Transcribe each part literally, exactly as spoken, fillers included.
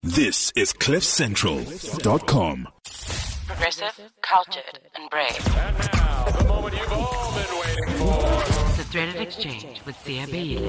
This is cliff central dot com. Progressive, cultured, and brave. And now, the moment you've all been waiting for. The Threaded Exchange with Sia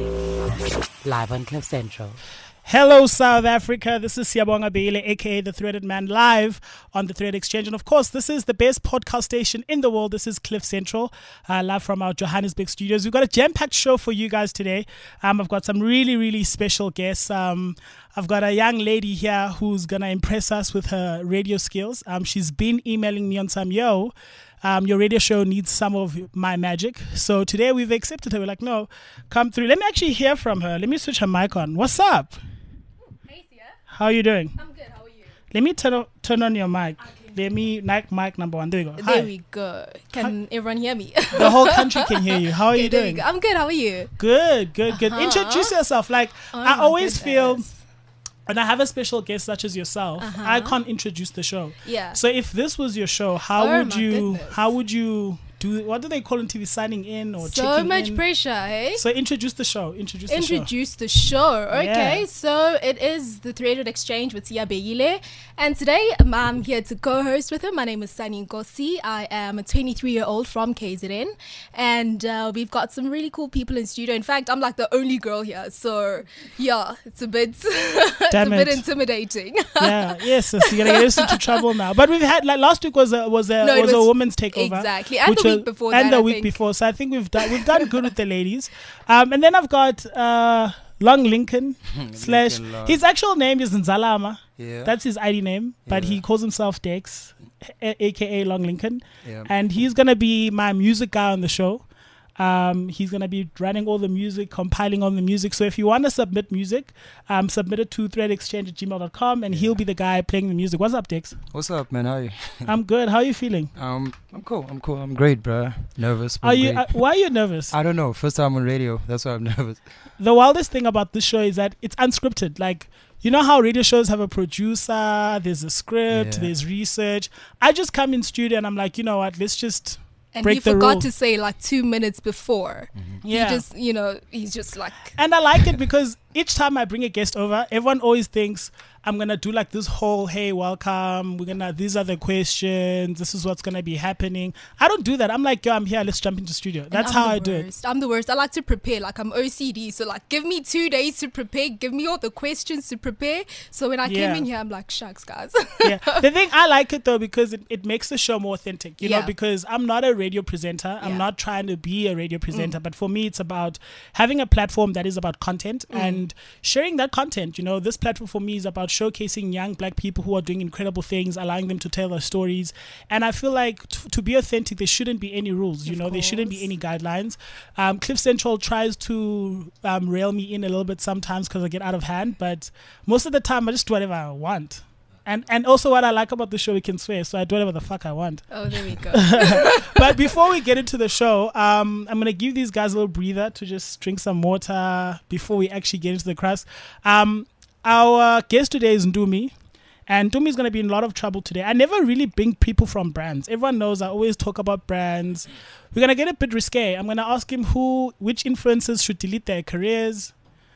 Beile. Live on Cliff Central. Hello, South Africa. This is Siyabonga Beile, aka The Threaded Man, live on the Thread Exchange. And of course, this is the best podcast station in the world. This is Cliff Central, uh, live from our Johannesburg studios. We've got a jam-packed show for you guys today. Um, I've got some really, really special guests. Um, I've got a young lady here who's going to impress us with her radio skills. Um, she's been emailing me on some, yo, Um, your radio show needs some of my magic. So today we've accepted her. We're like, no, come through. Let me actually hear from her. Let me switch her mic on. What's up? Hey, Sia. How are you doing? I'm good. How are you? Let me turn on, turn on your mic. Let me, mic, mic number one. There we go. There Hi. we go. Can Hi. everyone hear me? The whole country can hear you. How are okay, you there doing? we go. I'm good. How are you? Good, good, good. Uh-huh. Introduce yourself. Like, Oh, I my always goodness. feel... When I have a special guest such as yourself, Uh-huh. I can't introduce the show. Yeah. So if this was your show, how Oh, would my you? goodness. How would you do? What do they call on T V? Signing in or So checking much in? pressure, hey? So introduce the show. Introduce the show. Introduce the show. Okay, Yeah. so it is the Threaded Exchange with Sia Beile. And today um, I'm here to co-host with him. My name is Sunny Nkosi. I am a twenty-three-year-old from K Z N. And uh, we've got some really cool people in studio. In fact, I'm like the only girl here. So, yeah, it's a bit, it's Damn a bit it. intimidating. Yeah, yes, so you're gonna get us into trouble now. But we've had like last week was a was a No, it was, a was- woman's takeover, exactly. And which the week was- before and that, the I week think. before. So I think we've done we've done good with the ladies. Um, and then I've got uh Long Lincoln slash Long. his actual name is Nzalama. Yeah. That's his I D name, but Yeah. he calls himself Dex, a- aka Long Lincoln, Yeah. and he's gonna be my music guy on the show. Um, he's going to be running all the music, compiling all the music. So if you want to submit music, um, submit it to threadexchange at gmail dot com and he'll be the guy playing the music. What's up, Dex? What's up, man? How are you? I'm good. How are you feeling? Um, I'm cool. I'm cool. I'm great, bro. Nervous. But Are you? great. Uh, why are you nervous? I don't know. First time on radio. That's why I'm nervous. The wildest thing about this show is that it's unscripted. Like, you know how radio shows have a producer, there's a script, Yeah. there's research. I just come in studio and I'm like, you know what, let's just And break he the forgot rule. to say like two minutes before. Yeah. He just, you know, he's just like... And I like it because each time I bring a guest over, everyone always thinks I'm going to do like this whole, hey, welcome. We're going to, these are the questions. This is what's going to be happening. I don't do that. I'm like, yo, I'm here. Let's jump into studio. That's I'm how the I do it. worst. I'm the worst. I like to prepare. Like I'm O C D. So like give me two days to prepare. Give me all the questions to prepare. So when I Yeah. came in here, I'm like, shucks, guys. Yeah. The thing, I like it though because it, it makes the show more authentic, you know, Yeah. because I'm not a radio presenter. I'm Yeah. not trying to be a radio presenter, but for me, it's about having a platform that is about content and sharing that content. You know, this platform for me is about showcasing young black people who are doing incredible things, allowing them to tell their stories. And I feel like t- to be authentic, there shouldn't be any rules, you Of know, there shouldn't be course. any guidelines. Um, Cliff Central tries to um, rail me in a little bit sometimes because I get out of hand, but most of the time I just do whatever I want. And and also what I like about the show, we can swear, so I do whatever the fuck I want. Oh, there we go. But before we get into the show, um, I'm going to give these guys a little breather to just drink some water before we actually get into the crust. Um, our guest today is Ndumi. And Ndumi is going to be in a lot of trouble today. I never really bring people from brands. Everyone knows I always talk about brands. We're going to get a bit risque. I'm going to ask him who, which influencers should delete their careers.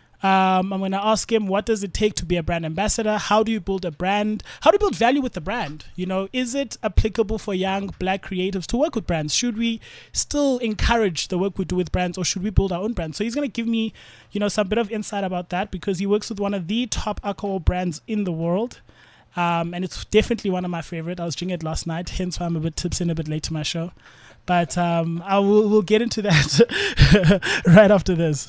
Um, I'm going to ask him, what does it take to be a brand ambassador? How do you build a brand? How do you build value with the brand? You know, is it applicable for young black creatives to work with brands? Should we still encourage the work we do with brands or should we build our own brands? So he's going to give me, you know, some bit of insight about that because he works with one of the top alcohol brands in the world. Um, and it's definitely one of my favorite. I was drinking it last night, hence why I'm a bit tipsy and a bit late to my show. But um, I will we'll get into that right after this.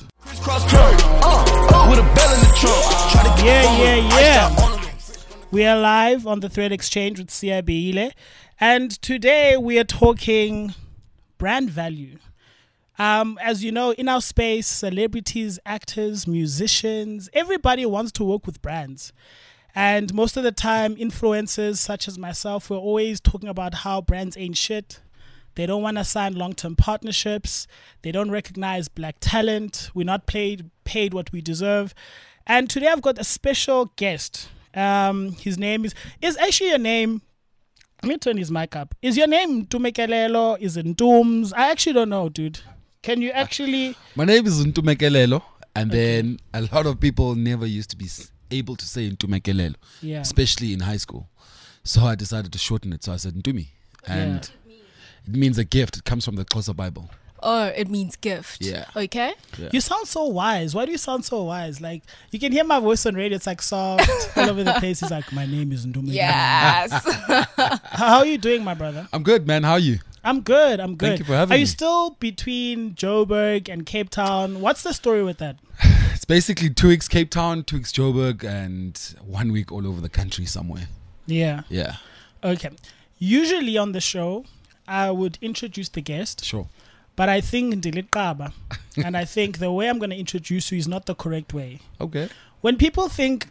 Yeah, yeah, yeah. We are live on the Thread Exchange with Sia Beile. And today we are talking brand value. Um, as you know, in our space, celebrities, actors, musicians, everybody wants to work with brands. And most of the time, influencers such as myself, we're always talking about how brands ain't shit. They don't want to sign long-term partnerships. They don't recognize black talent. We're not paid paid what we deserve. And today I've got a special guest. Um, his name is is actually a name. Let me turn his mic up. Is your name Ntumekelelo? Is it Ntums? I actually don't know, dude. Can you actually? My name is Ntumekelelo, and then a lot of people never used to be able to say Ntumekelelo, Yeah. especially in high school. So I decided to shorten it. So I said Ntumi. And it means a gift. It comes from the Xhosa Bible. Oh, it means gift. Yeah. Okay. Yeah. You sound so wise. Why do you sound so wise? Like, you can hear my voice on radio. It's like soft all over the place. It's like, my name is Ndumi. Yes. How are you doing, my brother? I'm good, man. How are you? I'm good. I'm good. Thank you for having Are you me. still between Joburg and Cape Town? What's the story with that? It's basically two weeks Cape Town, two weeks Joburg, and one week all over the country somewhere. Yeah. Yeah, Okay. Usually on the show, I would introduce the guest, sure. but I think Ndiliqaba, and I think the way I'm going to introduce you is not the correct way. Okay. When people think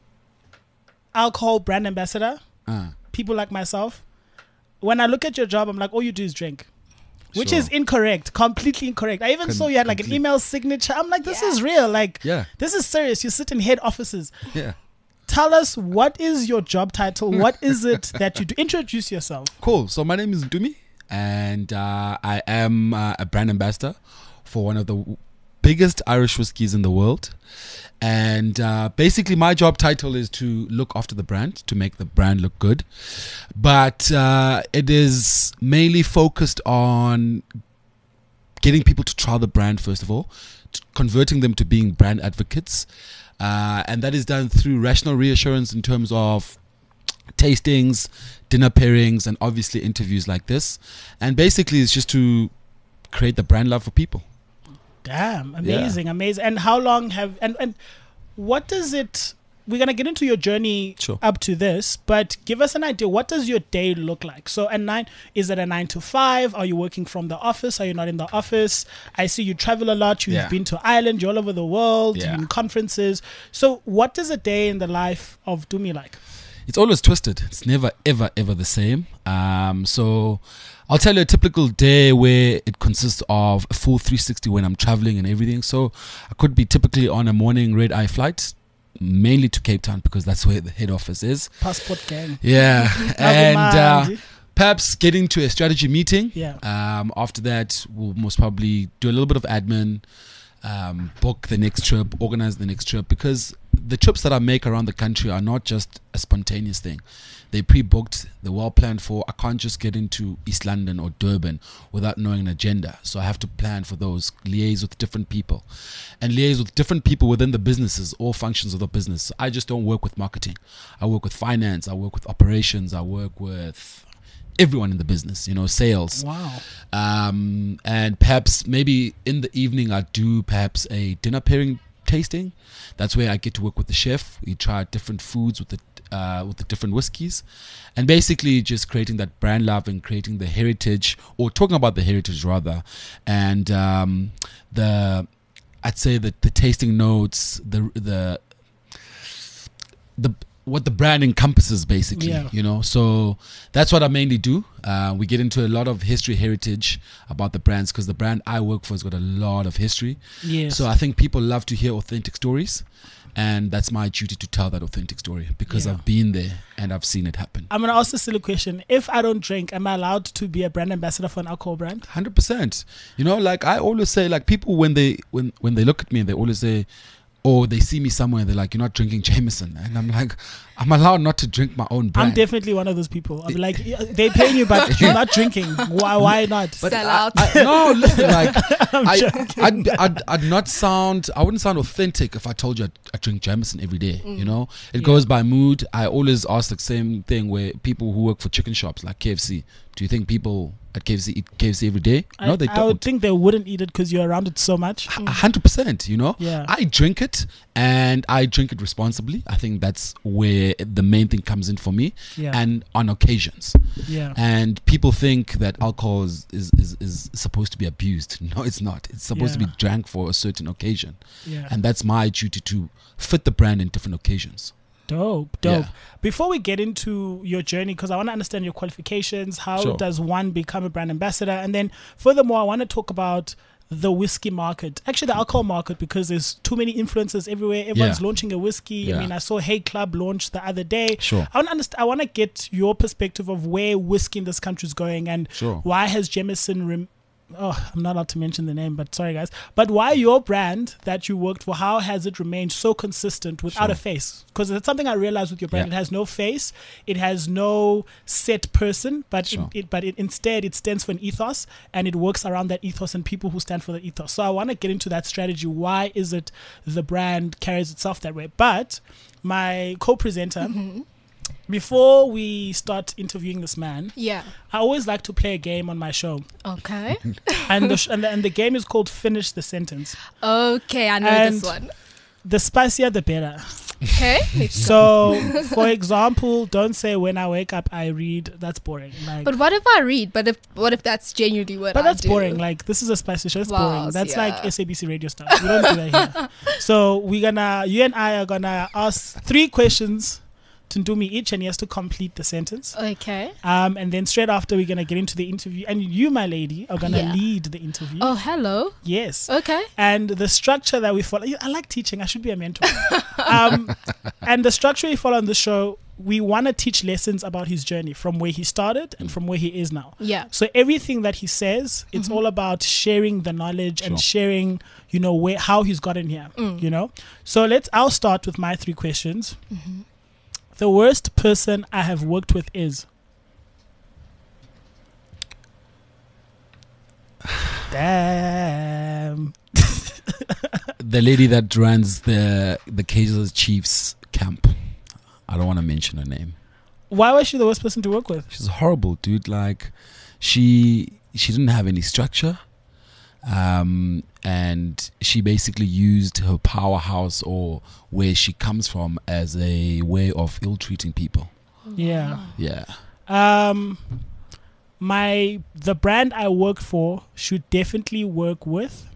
alcohol brand ambassador, Uh, people like myself, when I look at your job, I'm like, all you do is drink. Which Sure. is incorrect, completely incorrect. I even Con- saw you had like an complete- email signature. I'm like, this Yeah. is real. Like, Yeah. this is serious. You sit in head offices. yeah. Tell us, what is your job title? What is it that you do? Introduce yourself. Cool. So my name is Ntumi, and uh, I am uh, a brand ambassador for one of the w- biggest Irish whiskies in the world. And uh, basically, my job title is to look after the brand, to make the brand look good. But uh, it is mainly focused on getting people to try the brand, first of all, t- converting them to being brand advocates. Uh, and that is done through rational reassurance in terms of tastings, dinner pairings, and obviously interviews like this. And basically, it's just to create the brand love for people. Damn, amazing, amazing. And how long have and and what does it? We're gonna get into your journey Sure. up to this, but give us an idea. What does your day look like? So, at nine, is it a nine to five? Are you working from the office? Are you not in the office? I see you travel a lot. You've Yeah. been to Ireland. You're all over the world. Yeah. You're in conferences. So, what does a day in the life of Dumi like? It's always twisted. It's never, ever, ever the same. Um, so I'll tell you a typical day where it consists of a full three sixty when I'm traveling and everything. So I could be typically on a morning red eye flight, mainly to Cape Town because that's where the head office is. Passport gang. Yeah. and uh, Avumandi. perhaps getting to a strategy meeting. Yeah. Um, after that, we'll most probably do a little bit of admin, um, book the next trip, organize the next trip, because the trips that I make around the country are not just a spontaneous thing. They're pre-booked, they're well planned for. I can't just get into East London or Durban without knowing an agenda. So I have to plan for those, liaise with different people, and liaise with different people within the businesses, all functions of the business. I just don't work with marketing. I work with finance, I work with operations, I work with everyone in the business, you know, sales. Wow. Um, and perhaps maybe in the evening I do perhaps a dinner pairing tasting. That's where I get to work with the chef. We try different foods with the uh, with the different whiskeys, and basically just creating that brand love and creating the heritage, or talking about the heritage rather, and um, the I'd say that the tasting notes, the the the what the brand encompasses, basically. Yeah. You know, so that's what I mainly do. Uh, we get into a lot of history, heritage about the brands, because the brand I work for has got a lot of history. Yes. So I think people love to hear authentic stories, and that's my duty to tell that authentic story, because Yeah. I've been there and I've seen it happen. I'm gonna ask a silly question. If I don't drink, am I allowed to be a brand ambassador for an alcohol brand? one hundred percent. You know, like I always say, like people when they when when they look at me, they always say, or they see me somewhere and they're like, you're not drinking Jameson. And I'm like, I'm allowed not to drink my own brand. I'm definitely one of those people. I'm like, yeah, they pay you, but you're not drinking. Why? Why not? But Sell I- out. I- no, listen, like I, I'd, I'd, I'd not sound, I wouldn't sound authentic if I told you I, I drink Jameson every day. You know, it Yeah. goes by mood. I always ask the same thing where people who work for chicken shops like K F C, do you think people at K F C eat K F C every day? I, No, they I would don't. think they wouldn't eat it because you're around it so much. A hundred percent, you know. Yeah. I drink it, and I drink it responsibly. I think that's where the main thing comes in for me, Yeah. and on occasions. Yeah. And people think that alcohol is, is, is, is supposed to be abused. No, it's not. It's supposed to Yeah. be drank for a certain occasion, Yeah. and that's my duty to fit the brand in different occasions. Dope, dope. Yeah. Before we get into your journey, because I want to understand your qualifications, how Sure. does one become a brand ambassador? And then furthermore, I want to talk about the whiskey market, actually the alcohol market, because there's too many influencers everywhere. Everyone's Yeah. launching a whiskey. I Yeah. mean, I saw Hey Club launch the other day. Sure. I want to understand, I want to get your perspective of where whiskey in this country is going, and Sure. why has Jameson rem- oh, I'm not allowed to mention the name, but sorry guys. But why your brand that you worked for, how has it remained so consistent without Sure. a face? Because it's something I realized with your brand. Yeah. It has no face, it has no set person, but Sure. it, it but it instead it stands for an ethos, and it works around that ethos and people who stand for the ethos. So I want to get into that strategy. Why is it the brand carries itself that way? But my co-presenter, before we start interviewing this man, Yeah. I always like to play a game on my show. Okay. And the, sh- and the and the game is called Finish the Sentence. Okay, I know And- this one. The spicier, the better. Okay. let's go. So, for example, don't say when I wake up I read. That's boring. Like, But what if I read? But if what if that's genuinely what but I that's do? boring. Like, this is a spicy show. It's boring. Wow, That's yeah. like S A B C radio stuff. We don't do that here. So we're gonna, you and I are gonna ask three questions to Ndumi each, and he has to complete the sentence. Okay. Um, and then straight after we're gonna get into the interview, and you, my lady, are gonna Yeah. lead the interview. Oh, hello. Yes. Okay. And the structure that we follow, I like teaching. I should be a mentor. um, and the structure we follow on the show, we want to teach lessons about his journey from where he started and from where he is now. Yeah. So everything that he says, it's all about sharing the knowledge and Sure. sharing, you know, where how he's gotten here. You know. So let's. I'll start with my three questions. The worst person I have worked with is. Damn. The lady that runs the the Kaiser Chiefs camp. I don't want to mention her name. Why was she the worst person to work with? She's horrible, dude. Like, she she didn't have any structure, um, and she basically used her powerhouse or where she comes from as a way of ill-treating people. Yeah. Yeah, Um, my the brand I work for should definitely work with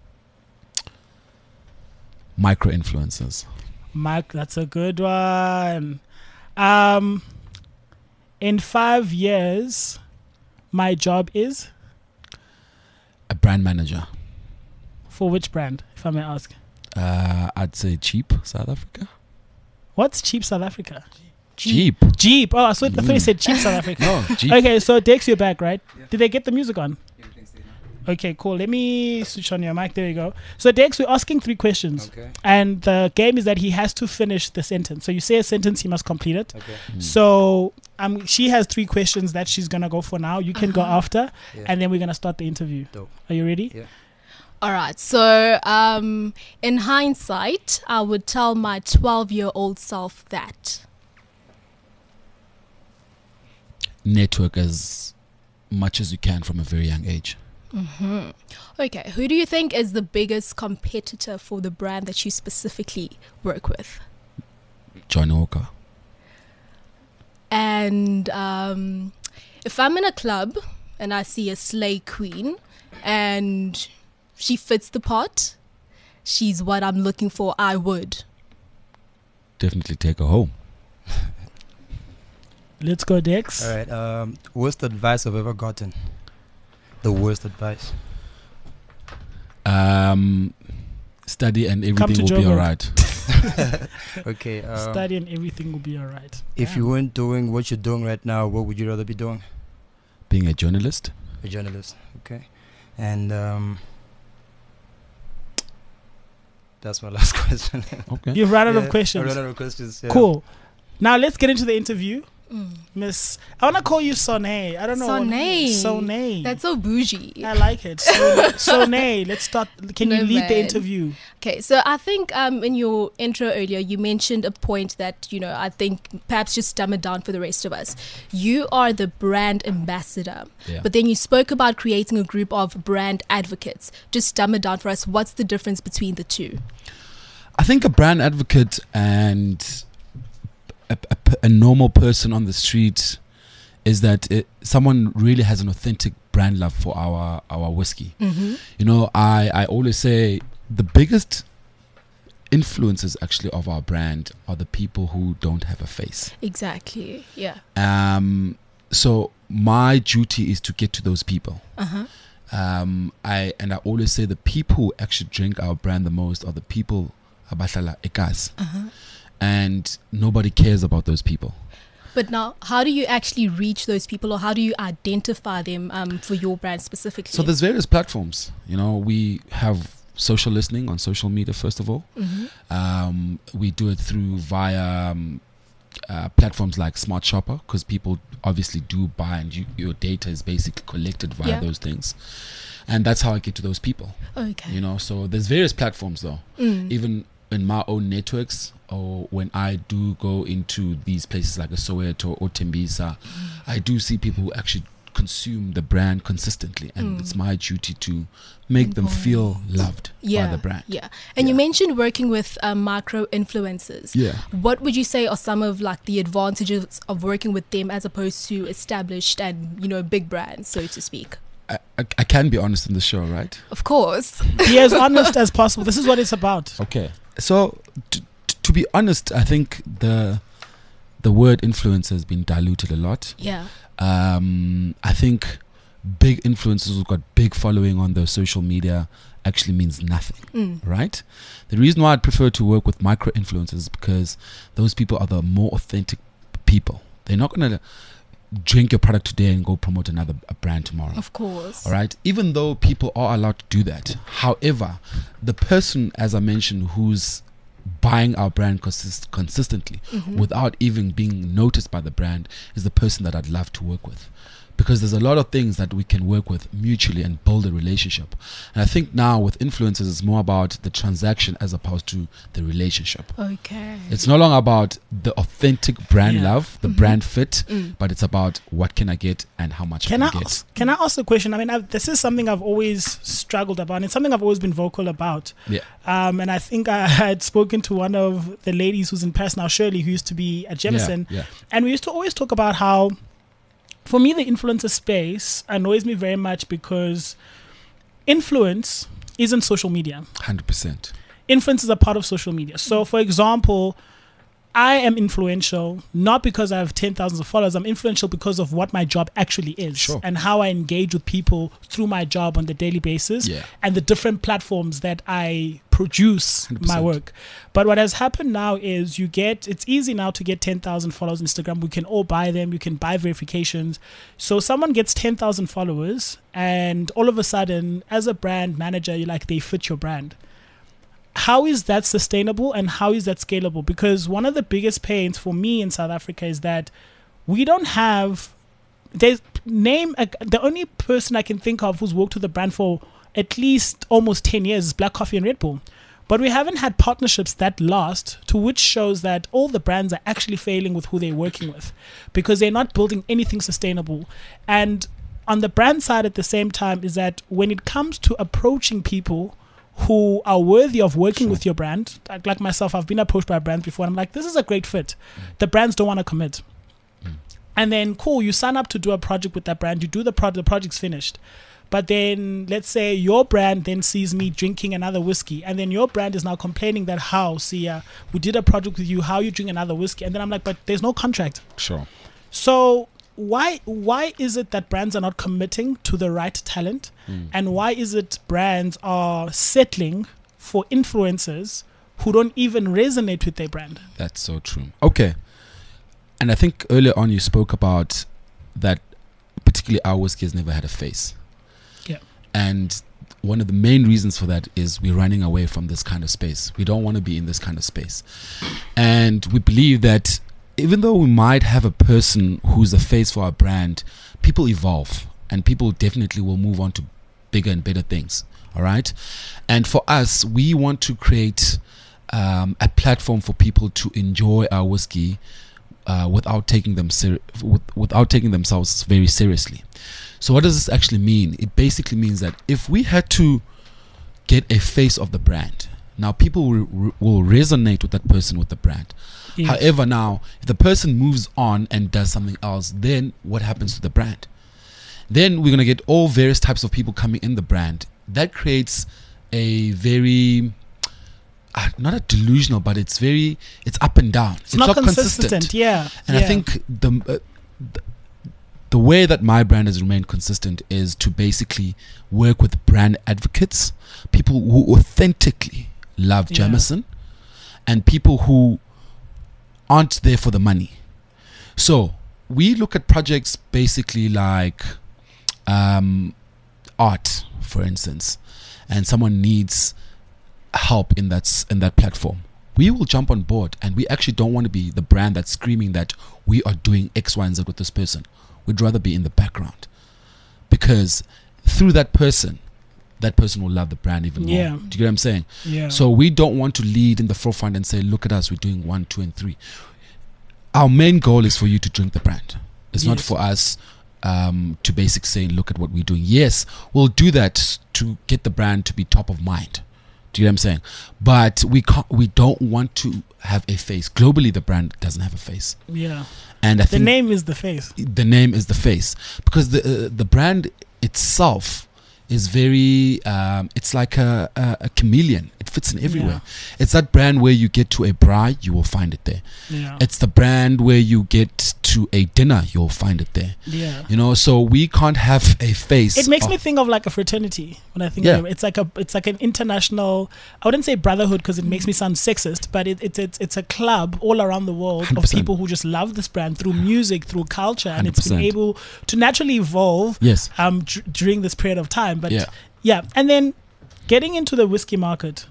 micro influencers. Mike. That's a good one. Um, in five years, my job is A brand manager. for which brand, if I may ask? Uh, I'd say cheap South Africa. What's cheap South Africa? Cheap. Jeep. Oh, I thought, I thought you said cheap South Africa. No, cheap. Okay, so Dex, you're back, right? Did they get the music on? Okay, cool. Let me switch on your mic. There you go. So, Dex, we're asking three questions. Okay. And the game is that he has to finish the sentence. So, you say a sentence, he must complete it. Okay. So, um, she has three questions that she's going to go for now. You can go after, Yeah. and then we're going to start the interview. Dope. Are you ready? Yeah. All right. So, um, in hindsight, I would tell my twelve-year-old self that. Network as much as you can from a very young age. Okay. Who do you think is the biggest competitor for the brand that you specifically work with? Johnny Walker. And um, if I'm in a club and I see a slay queen and she fits the part, she's what I'm looking for, I would. Definitely take her home. Let's go, Dex. All right. Um, worst advice I've ever gotten. The worst advice. Um, study and Come everything to will be Joburg. alright. Okay. Um, Study and everything will be all right. If you weren't doing what you're doing right now, what would you rather be doing? Being a journalist. A journalist. Okay. And um, that's my last question. Okay. You've run out Yeah, of questions. I ran out of questions. Yeah. Cool. Now let's get into the interview. Miss, I want to call you Soné. I don't know. Soné. Soné. That's so bougie. I like it. So, Soné, let's start. Can you No, lead the man. interview? Okay, so I think um, in your intro earlier, you mentioned a point that, you know, I think perhaps just dumb it down for the rest of us. You are the brand ambassador, Yeah. but then you spoke about creating a group of brand advocates. Just dumb it down for us. What's the difference between the two? I think a brand advocate and a, a, a normal person on the street is that it, someone really has an authentic brand love for our our whiskey. Mm-hmm. You know, I, I always say the biggest influences actually of our brand are the people who don't have a face. Exactly. Yeah. Um, so my duty is to get to those people. Uh-huh. Um, I and I always say the people who actually drink our brand the most are the people abahlala ekas, Uh-huh. and nobody cares about those people. But now, how do you actually reach those people, or how do you identify them um, for your brand specifically? So there's various platforms. You know, we have social listening on social media, first of all. Mhm. Um, we do it through via um, uh, platforms like Smart Shopper, because people obviously do buy, and you, your data is basically collected via Yeah. those things. And that's how I get to those people. Okay. You know, so there's various platforms though. Mm. Even in my own networks, or when I do go into these places like a Soweto or Tembisa, I do see people who actually consume the brand consistently, and Mm. it's my duty to make them feel loved yeah, by the brand. Yeah. And you Yeah. mentioned working with um, micro influencers. Yeah. What would you say are some of like the advantages of working with them as opposed to established and, you know, big brands, so to speak? I, I, I can be honest in the show, right? Of course. Be as honest as possible. This is what it's about. Okay. So t- t- to be honest, I think the the word influencer has been diluted a lot. Yeah. Um, I think big influencers who've got big following on their social media actually means nothing, Mm. right? The reason why I'd prefer to work with micro influencers is because those people are the more authentic people. They're not going to drink your product today and go promote another a brand tomorrow. Of course. All right. Even though people are allowed to do that, however, the person, as I mentioned, who's buying our brand consist- consistently Mhm. without even being noticed by the brand is the person that I'd love to work with. Because there's a lot of things that we can work with mutually and build a relationship. And I think now with influencers, it's more about the transaction as opposed to the relationship. Okay. It's no longer about the authentic brand Yeah. love, the Mhm. brand fit, Mm. but it's about what can I get and how much Can I I can get. ask, can I ask a question? I mean, I've, this is something I've always struggled about, and it's something I've always been vocal about. Yeah. Um, and I think I had spoken to one of the ladies who's in Paris now, Shirley, who used to be at Jemison, Yeah, yeah. and we used to always talk about how, for me, the influencer space annoys me very much because influence isn't social media. one hundred percent. Influence is a part of social media. So, for example, I am influential not because I have ten thousands of followers. I'm influential because of what my job actually is Sure. and how I engage with people through my job on the daily basis Yeah. and the different platforms that I produce one hundred my percent. work. But what has happened now is you get, it's easy now to get ten thousand followers on Instagram. We can all buy them. You can buy verifications. So someone gets ten thousand followers and all of a sudden, as a brand manager, you're like, they fit your brand. How is that sustainable and how is that scalable? Because one of the biggest pains for me in South Africa is that we don't have, there's name, a, the only person I can think of who's worked with the brand for at least almost ten years is Black Coffee and Red Bull. But we haven't had partnerships that last, to which shows that all the brands are actually failing with who they're working with because they're not building anything sustainable. And on the brand side at the same time is that when it comes to approaching people who are worthy of working Sure. with your brand, like, like myself, I've been approached by brands before and I'm like, this is a great fit. The brands don't want to commit. And then cool, you sign up to do a project with that brand, you do the project, the project's finished. But then let's say your brand then sees me drinking another whiskey, and then your brand is now complaining that how, see, uh, we did a project with you, how you drink another whiskey, and then I'm like, but there's no contract. Sure. So why why is it that brands are not committing to the right talent, Mm. and why is it brands are settling for influencers who don't even resonate with their brand? That's so true. Okay. And I think earlier on you spoke about that particularly our whiskey has never had a face. Yeah. And one of the main reasons for that is we're running away from this kind of space. We don't want to be in this kind of space. And we believe that even though we might have a person who's a face for our brand, people evolve and people definitely will move on to bigger and better things. All right. And for us, we want to create um, a platform for people to enjoy our whiskey uh, without taking them ser- with, without taking themselves very seriously. So what does this actually mean? It basically means that if we had to get a face of the brand, now people will, will resonate with that person with the brand. Yes. However, now if the person moves on and does something else, then what happens to the brand? Then we're going to get all various types of people coming in the brand. That creates a very uh, not a delusional, but it's very it's up and down. It's, not, consistent. Yeah. And yeah. I think the, uh, the the way that my brand has remained consistent is to basically work with brand advocates, people who authentically love Yeah. Jameson, and people who aren't there for the money. So we look at projects basically like um, art, for instance, and someone needs help in that s- in that platform. We will jump on board, and we actually don't want to be the brand that's screaming that we are doing X, Y, and Z with this person. We'd rather be in the background, because through that person, that person will love the brand even more. Yeah. Do you get what I'm saying? Yeah. So we don't want to lead in the forefront and say, look at us, we're doing one, two, and three. Our main goal is for you to drink the brand. It's not Yes. for us um, to basically say, look at what we're doing. Yes, we'll do that s- to get the brand to be top of mind. Do you know what I'm saying? But we can't, we don't want to have a face. Globally, the brand doesn't have a face. Yeah. And I The think name is the face. the name is the face, because the uh, the brand itself is very um, it's like a, a, a chameleon. It fits in everywhere. It's that brand where you get to a braai, you will find it there. Yeah. It's the brand where you get to a dinner, you'll find it there. Yeah. You know, so we can't have a face. It makes of- me think of like a fraternity when I think Yeah. of it. It's like a it's like an international, I wouldn't say brotherhood because it makes me sound sexist, but it, it's it's it's a club all around the world one hundred of percent. people who just love this brand through music, through culture, and it's been one hundred percent. able to naturally evolve Yes. um d- during this period of time. But Yeah. yeah, and then getting into the whiskey market.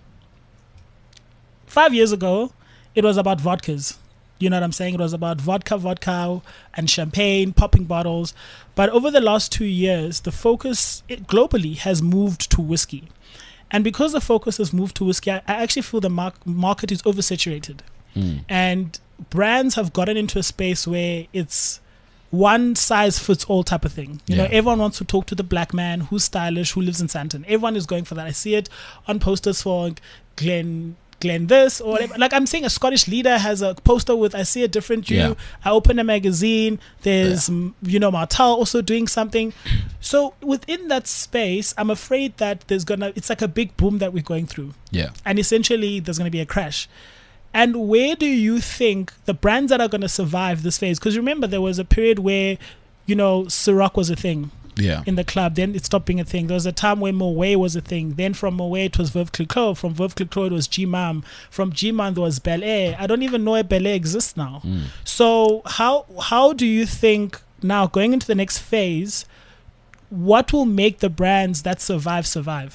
Five years ago, it was about vodkas. You know what I'm saying? It was about vodka, vodka, and champagne, popping bottles. But over the last two years, the focus it, globally has moved to whiskey. And because the focus has moved to whiskey, I, I actually feel the mar- market is oversaturated. Mm. And brands have gotten into a space where it's one size fits all type of thing. You know, Yeah. everyone wants to talk to the black man who's stylish, who lives in Sandton. Everyone is going for that. I see it on posters for Glen Glen this or whatever. Like I'm saying, a Scottish leader has a poster with I see a different you. Yeah. I open a magazine. There's mm, you know Martel also doing something. So within that space, I'm afraid that there's gonna it's like a big boom that we're going through, Yeah. and essentially there's gonna be a crash. And where do you think the brands that are going to survive this phase? Because remember, there was a period where, you know, Ciroc was a thing Yeah. in the club. Then it stopped being a thing. There was a time where Moet was a thing. Then from Moet it was Veuve Clicquot. From Veuve Clicquot it was G-Mam. From G-Mam there was Bel Air. I don't even know if Bel Air exists now. Mm. So how how do you think now going into the next phase, what will make the brands that survive survive?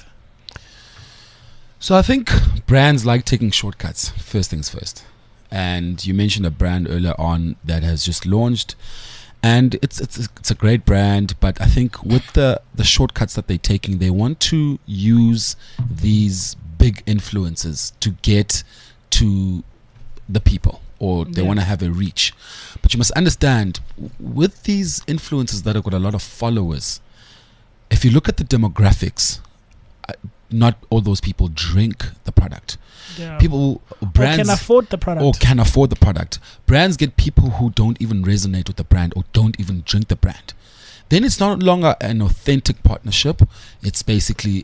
So I think brands like taking shortcuts, first things first. And you mentioned a brand earlier on that has just launched, and it's it's it's a great brand, but I think with the the shortcuts that they're taking, they want to use these big influencers to get to the people, or they Yeah. want to have a reach. But you must understand, w- with these influencers that have got a lot of followers, if you look at the demographics, uh, not all those people drink the product. Yeah. People, brands, or can afford the product. or can afford the product. Brands get people who don't even resonate with the brand or don't even drink the brand. Then it's no longer an authentic partnership. It's basically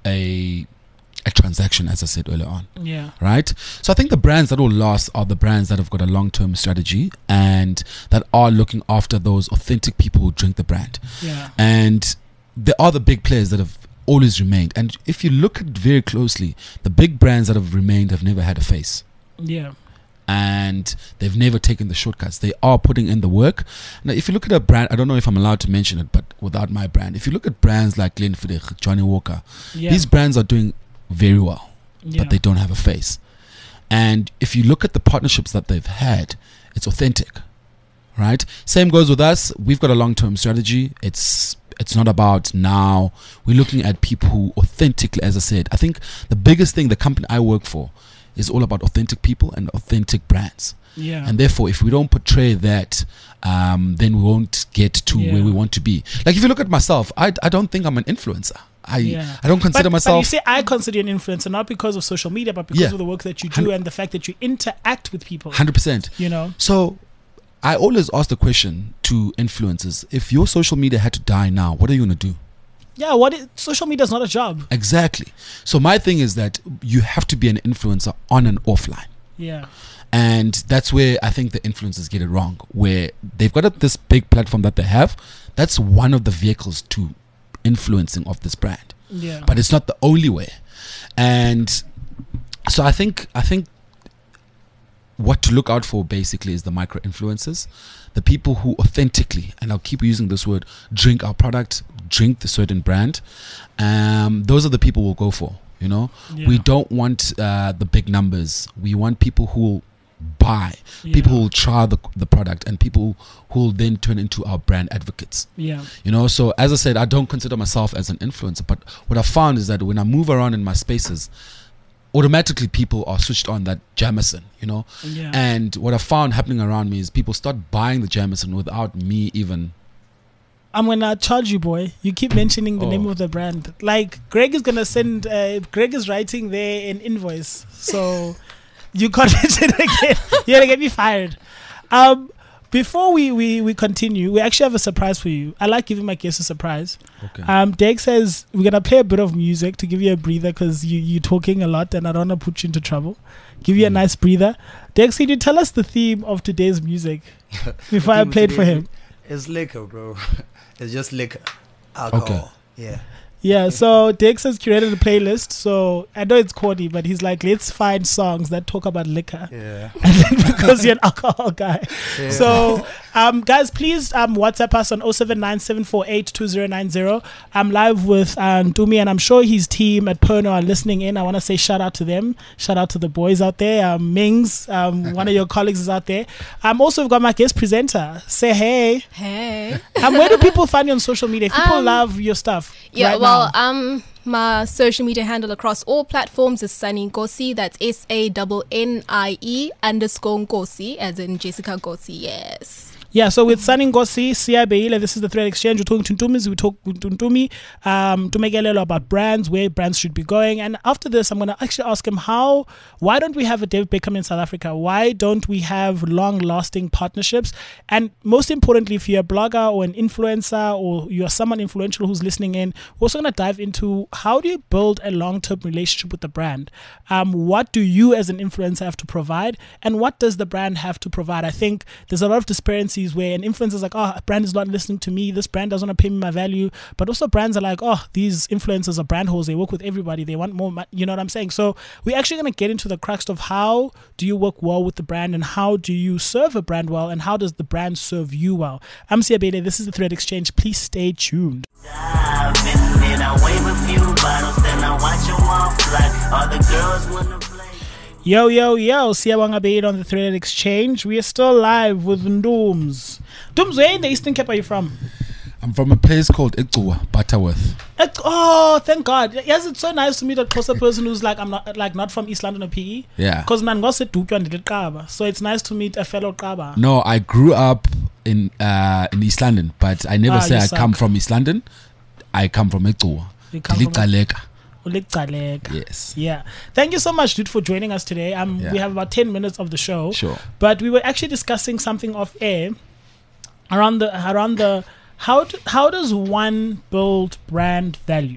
a a transaction, as I said earlier on. Yeah. Right? So I think the brands that will last are the brands that have got a long-term strategy and that are looking after those authentic people who drink the brand. Yeah. And there are the big players that have always remained. And if you look at it very closely, the big brands that have remained have never had a face. Yeah. And they've never taken the shortcuts. They are putting in the work. Now, if you look at a brand, I don't know if I'm allowed to mention it, but without my brand, if you look at brands like Glenfiddich, Johnny Walker, Yeah. these brands are doing very well, Yeah. but they don't have a face. And if you look at the partnerships that they've had, it's authentic, right? Same goes with us. We've got a long-term strategy. It's it's not about now. We're looking at people who authentically, as I said, I think the biggest thing, the company I work for, is all about authentic people and authentic brands. Yeah. And therefore, if we don't portray that, um, then we won't get to Yeah. where we want to be. Like if you look at myself, I, I don't think I'm an influencer. I Yeah. I don't consider but, But myself. you say I consider you an influencer not because of social media, but because Yeah. of the work that you do Hundred- and the fact that you interact with people. one hundred percent. You know. So I always ask the question to influencers: if your social media had to die now, what are you gonna do? Yeah. What is, social media is not a job. Exactly. So my thing is that you have to be an influencer on and offline. Yeah. And that's where I think the influencers get it wrong, where they've got a, this big platform that they have. That's one of the vehicles to influencing of this brand, Yeah. but it's not the only way. And so I think I think what to look out for basically is the micro influencers the people who authentically, and I'll keep using this word, drink our product, drink the certain brand, um, those are the people we'll go for. You know, Yeah. we don't want uh, the big numbers. We want people who will buy, Yeah. people who will try the, the product, and people who will then turn into our brand advocates. Yeah. You know, so as I said, I don't consider myself as an influencer, but what I found is that when I move around in my spaces, automatically people are switched on that Jameson, you know. Yeah. And what I found happening around me is people start buying the Jameson without me even. I'm gonna charge you, boy. You keep mentioning the Oh. name of the brand. Like Greg is gonna send. Uh, Greg is writing there an invoice, so you can't mention it again. You're gonna get me fired. Um, before we, we we continue, we actually have a surprise for you. I like giving my guests a surprise. Okay. Um, Dave says we're gonna play a bit of music to give you a breather because you you're talking a lot and I don't want to put you into trouble. Give you a Mm. nice breather. Dex, can you tell us the theme of today's music before I theme played for today him? It's liquor, bro. It's just liquor. Alcohol. Okay. Yeah. Yeah, so Dex has curated a playlist. So I know it's corny, but he's like, let's find songs that talk about liquor. Yeah. Because you're an alcohol guy. Yeah. So, um, guys, please um, WhatsApp us on oh seven nine seven four eight two oh nine oh. I'm live with um, Dumi, and I'm sure his team at Perno are listening in. I want to say shout out to them. Shout out to the boys out there. Um, Mings, um, one of your colleagues is out there. I'm also got my guest presenter. Say hey. Hey. Um, where do people find you on social media? If people Um, love your stuff. Yeah, right well, now. um, my social media handle across all platforms is Sunny Nkosi. That's S A N N I E underscore Nkosi, as in Jessica Nkosi. Yes. Yeah, so with Sunny Ngosi, Sia Beile, this is the Thread Exchange. We're talking to Ntumis, we talk to Ntumi, um, to make a little about brands, where brands should be going. And after this, I'm going to actually ask him how, why don't we have a David Beckham in South Africa? Why don't we have long-lasting partnerships? And most importantly, if you're a blogger or an influencer or you're someone influential who's listening in, we're also going to dive into how do you build a long-term relationship with the brand? Um, what do you as an influencer have to provide? And what does the brand have to provide? I think there's a lot of disparities where an influencer is like, oh, a brand is not listening to me, this brand doesn't want to pay me my value, but also brands are like, oh, these influencers are brand holes, they work with everybody, they want more money, you know what I'm saying? So we're actually going to get into the crux of how do you work well with the brand and how do you serve a brand well and how does the brand serve you well. I'm Sia Bede, this is the Thread Exchange, please stay tuned. I've been there, I wave a few bottles, then I watch them all fly. All the girls wanna play. Yo, yo, yo, Siyabonga Bede on the Thread Exchange. We are still live with Ndooms. Ndooms, where in the Eastern Cape are you from? I'm from a place called Ikuwa, Butterworth. It, oh, thank God. Yes, it's so nice to meet a closer person who's like, I'm not like not from East London or P E. Yeah. Because so it's nice to meet a fellow Kaba. No, I grew up in uh, in East London, but I never Ah, say you I suck. come from East London. I come from Ikuwa. You come from- Likaleka. Ulikaleka. Yes. Yeah. Thank you so much, dude, for joining us today. Um, Yeah. We have about ten minutes of the show. Sure. But we were actually discussing something off air around the around the how do, how does one build brand value?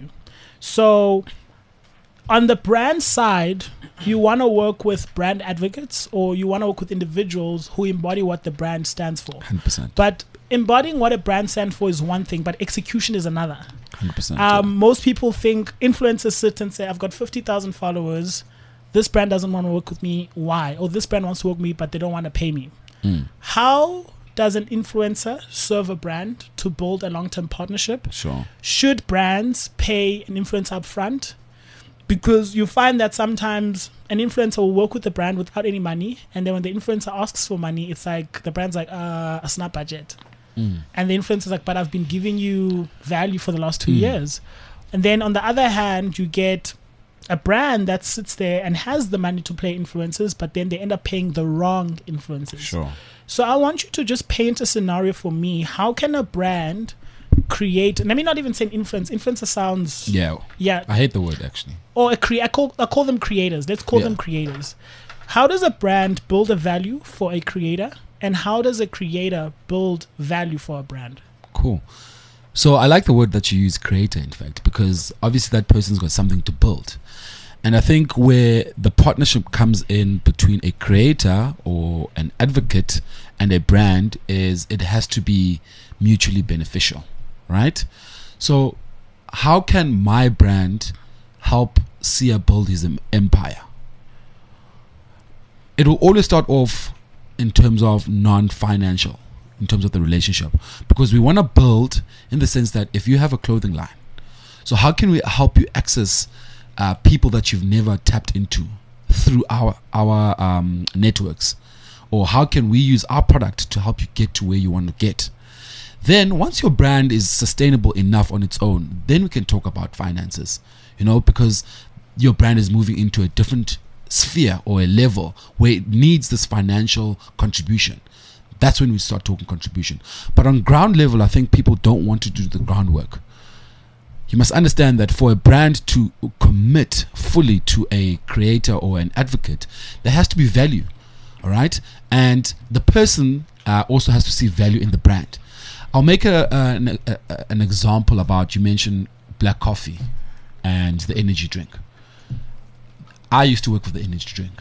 So on the brand side, you want to work with brand advocates or you want to work with individuals who embody what the brand stands for. one hundred percent. But embodying what a brand stands for is one thing, but execution is another. one hundred percent. Um, most people think influencers sit and say, I've got fifty thousand followers. This brand doesn't want to work with me. Why? Or this brand wants to work with me, but they don't want to pay me. Mm. How does an influencer serve a brand to build a long-term partnership? Sure. Should brands pay an influencer up front? Because you find that sometimes an influencer will work with the brand without any money. And then when the influencer asks for money, it's like the brand's like, uh, a snap budget. Mm. And the influencer's like, but I've been giving you value for the last two Mm. years. And then on the other hand, you get a brand that sits there and has the money to pay influencers, but then they end up paying the wrong influencers. Sure. So I want you to just paint a scenario for me. How can a brand create, let me not even say influence, influencer sounds, Yeah. yeah, I hate the word actually. or a cre- I, call, I call them creators. Let's call Yeah. them creators. How does a brand build a value for a creator? And how does a creator build value for a brand? Cool. So I like the word that you use, creator, in fact, because obviously that person's got something to build. And I think where the partnership comes in between a creator or an advocate and a brand is it has to be mutually beneficial, right? So how can my brand help Sia build his em- empire? It will always start off in terms of non-financial, in terms of the relationship, because we want to build in the sense that if you have a clothing line, so how can we help you access uh, people that you've never tapped into through our our um, networks, or how can we use our product to help you get to where you want to get? Then once your brand is sustainable enough on its own, then we can talk about finances, you know, because your brand is moving into a different sphere or a level where it needs this financial contribution. That's when we start talking contribution. But on ground level, I think people don't want to do the groundwork. You must understand that for a brand to commit fully to a creator or an advocate, there has to be value, all right? And the person uh, also has to see value in the brand. I'll make a, a, an, a, an example about, you mentioned black coffee and the energy drink. I used to work for the energy drink,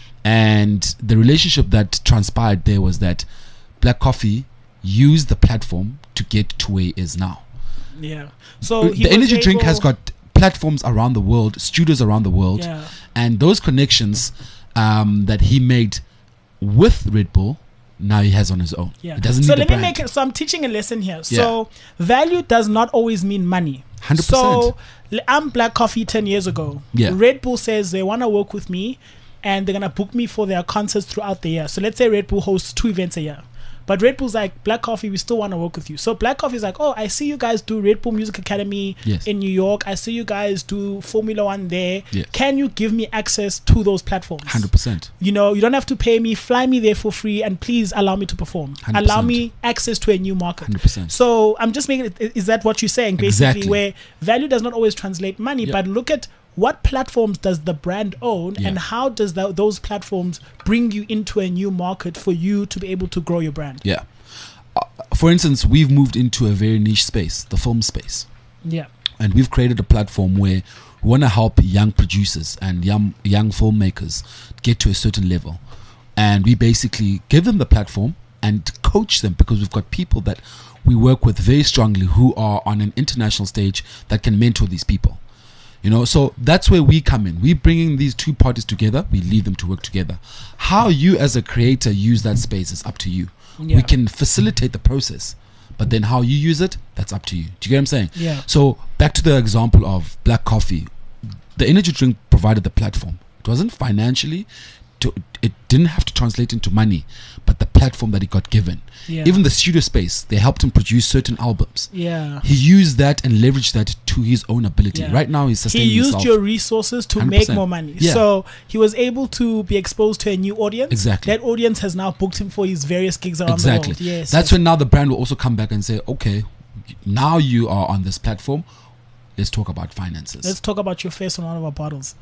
and the relationship that transpired there was that Black Coffee used the platform to get to where it is now. Yeah. So he the was energy drink able- has got platforms around the world, studios around the world, Yeah. and those connections um, that he made with Red Bull, now he has on his own. Yeah. He doesn't so need let the me brand. make it. So I'm teaching a lesson here. So value does not always mean money. one hundred percent. So l- I'm Black Coffee ten years ago. Yeah. Red Bull says they want to work with me, and they're gonna book me for their concerts throughout the year. So let's say Red Bull hosts two events a year. But Red Bull's like, Black Coffee, we still want to work with you. So Black Coffee's like, oh, I see you guys do Red Bull Music Academy Yes. in New York. I see you guys do Formula One there. Yes. Can you give me access to those platforms? one hundred percent. You know, you don't have to pay me, fly me there for free, and please allow me to perform. one hundred Allow percent. me access to a new market. one hundred percent. So I'm just making it, is that what you're saying? Basically, Exactly. where value does not always translate money, Yeah. but look at what platforms does the brand own, Yeah. and how does tho- those platforms bring you into a new market for you to be able to grow your brand? Yeah. Uh, for instance, we've moved into a very niche space, the film space. Yeah. And we've created a platform where we want to help young producers and young young filmmakers get to a certain level, and we basically give them the platform and coach them, because we've got people that we work with very strongly who are on an international stage that can mentor these people, you know. So that's where we come in. We're bringing these two parties together, we leave them to work together. How you as a creator use that space is up to you. Yeah. We can facilitate the process, but then how you use it, that's up to you. Do you get what I'm saying? Yeah. So back to the example of Black Coffee, the energy drink provided the platform. It wasn't financially, to, it didn't have to translate into money, but the platform that he got given. Yeah. Even the studio space, they helped him produce certain albums. Yeah. He used that and leveraged that to his own ability. Yeah. Right now, he's He sustaining used himself. your resources to one hundred make percent. more money. Yeah. So he was able to be exposed to a new audience. Exactly. That audience has now booked him for his various gigs around Exactly. the world. Yes. That's yes. when now the brand will also come back and say, okay, now you are on this platform. Let's talk about finances. Let's talk about your face on one of our bottles.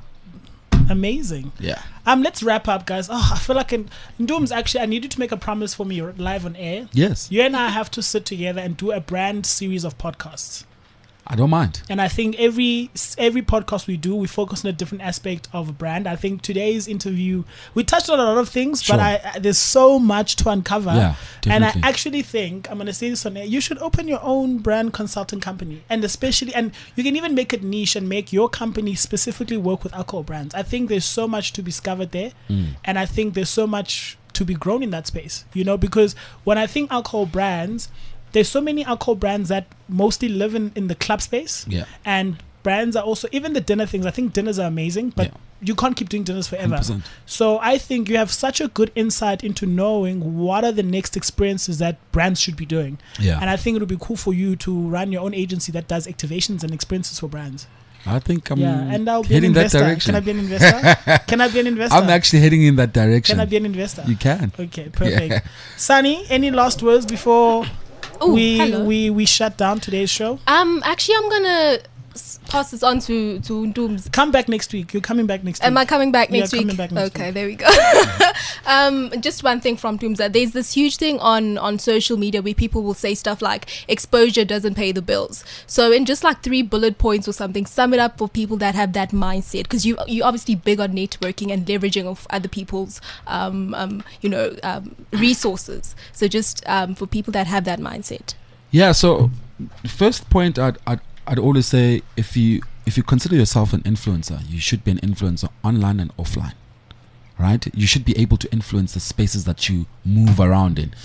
Amazing. yeah. Um, let's wrap up, guys. Oh, I feel like in Dooms, actually, I need you to make a promise for me live on air. Yes. You and I have to sit together and do a brand series of podcasts. I don't mind. And I think every every podcast we do, we focus on a different aspect of a brand. I think today's interview, we touched on a lot of things, Sure. but I, I there's so much to uncover. Yeah, and I definitely. actually think, I'm going to say this on air, you should open your own brand consulting company. And especially, and you can even make it niche and make your company specifically work with alcohol brands. I think there's so much to be discovered there. Mm. And I think there's so much to be grown in that space, you know, because when I think alcohol brands, there's so many alcohol brands that mostly live in, in the club space. Yeah. And brands are also, even the dinner things, I think dinners are amazing, but Yeah. you can't keep doing dinners forever. one hundred percent. So I think you have such a good insight into knowing what are the next experiences that brands should be doing. Yeah. And I think it would be cool for you to run your own agency that does activations and experiences for brands. I think I'm yeah, and I'll be an heading that investor. direction. Can I be an investor? Can I be an investor? I'm actually heading in that direction. Can I be an investor? You can. Okay, perfect. Sunny, any last words before Ooh, we hello. we we shut down today's show? Um, actually, I'm gonna s- pass this on to to Dooms. Come back next week. You're coming back next week. Am I coming back Yeah, next coming week? back next okay, week. there we go. um, just one thing from Doomza. There's this huge thing on on social media where people will say stuff like exposure doesn't pay the bills. So in just like three bullet points or something, sum it up for people that have that mindset, because you you obviously big on networking and leveraging of other people's um, um you know um, resources. So just um, for people that have that mindset. Yeah. So, first point, I'd, I'd I'd always say, if you if you consider yourself an influencer, you should be an influencer online and offline, right? You should be able to influence the spaces that you move around in.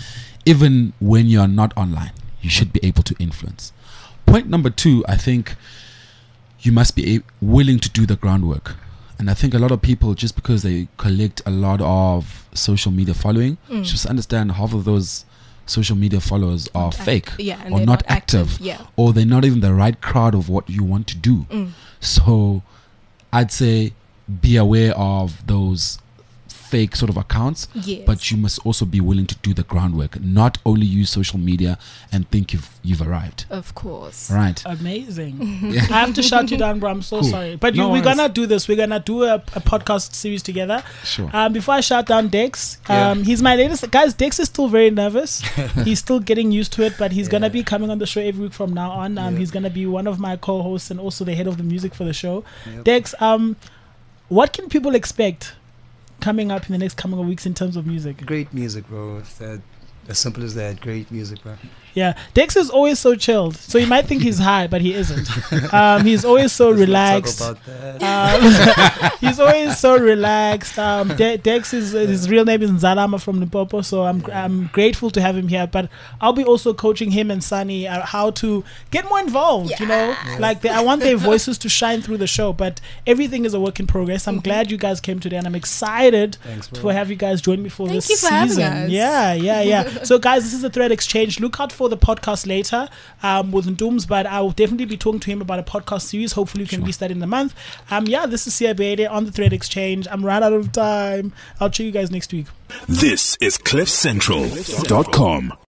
even when you're not online, you should be able to influence. Point number two, I think you must be a- willing to do the groundwork. And I think a lot of people, just because they collect a lot of social media following, Mm. just understand half of those social media followers are Not act- fake yeah, and or they're not, not active, active, yeah. or they're not even the right crowd of what you want to do. Mm. So I'd say be aware of those fake sort of accounts, Yes. but you must also be willing to do the groundwork, not only use social media and think you've you've arrived. Of course. Right. Amazing. I have to shout you down, bro. I'm so Cool. sorry. But you, No we're worries. going to do this. We're going to do a, a podcast series together. Sure. Um, before I shout down Dex, Yeah. um, he's my latest. Guys, Dex is still very nervous. He's still getting used to it, but he's going to be coming on the show every week from now on. Um, Yeah. He's going to be one of my co hosts and also the head of the music for the show. Yep. Dex, um, what can people expect coming up in the next coming weeks in terms of music? Great music, bro. It's that, as simple as that. Great music, bro. Yeah, Dex is always so chilled. So you might think he's high, but he isn't. Um, he's always so Let's not relaxed. Talk about that. Um, he's always so relaxed. Um, De- Dex is his real name is Nzalama from Limpopo, so I'm I'm grateful to have him here. But I'll be also coaching him and Sunny uh, how to get more involved. You know, like they, I want their voices to shine through the show. But everything is a work in progress. I'm glad you guys came today, and I'm excited Thanks, bro. to have you guys join me for Thank this you for having season. us. Yeah, yeah, yeah. So guys, this is a Thread Exchange. Look out for the podcast later um, with Ndooms, but I will definitely be talking to him about a podcast series. Hopefully, we can release that in the month. Um, yeah, this is Siabede on the Thread Exchange. I'm right out of time. I'll check you guys next week. This is cliff central dot com.